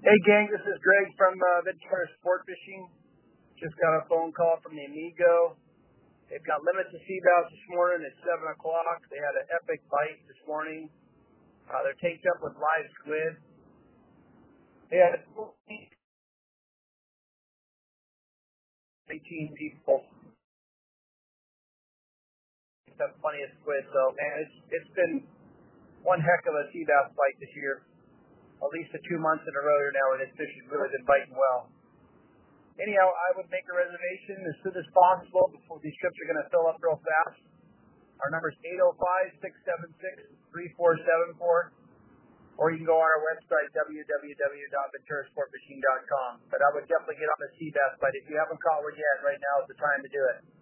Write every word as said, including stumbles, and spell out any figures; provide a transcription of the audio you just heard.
Hey, gang, this is Greg from uh, Ventura Sport Fishing. Just got a phone call from the Amigo. They've got limit to sea bass this morning at seven o'clock. They had an epic bite this morning. Uh, they're tanked up with live squid. They had eighteen people. That's plenty of squid. So, man, it's, it's been one heck of a sea bass bite this year. At least the two months in a row here now where this fish has really been biting well. Anyhow, I would make a reservation as soon as possible before these trips are going to fill up real fast. Our number is eight oh five, six seven six, three four seven four, or you can go on our website, w w w dot ventura sport fishing dot com. But I would definitely get on the sea bass bite. If you haven't caught one yet, right now is the time to do it.